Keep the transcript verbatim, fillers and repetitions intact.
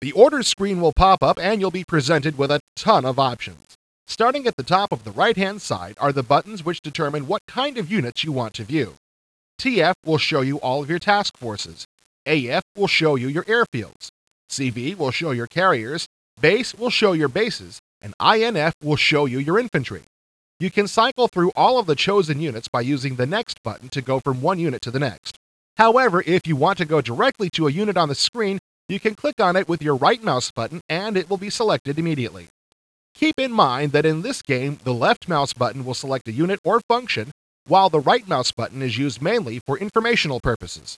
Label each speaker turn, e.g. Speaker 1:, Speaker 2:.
Speaker 1: The order screen will pop up and you'll be presented with a ton of options. Starting at the top of the right-hand side are the buttons which determine what kind of units you want to view. T F will show you all of your task forces. A F will show you your airfields. C V will show your carriers. Base will show your bases. And I N F will show you your infantry. You can cycle through all of the chosen units by using the Next button to go from one unit to the next. However, if you want to go directly to a unit on the screen, you can click on it with your right mouse button and it will be selected immediately. Keep in mind that in this game, the left mouse button will select a unit or function, while the right mouse button is used mainly for informational purposes.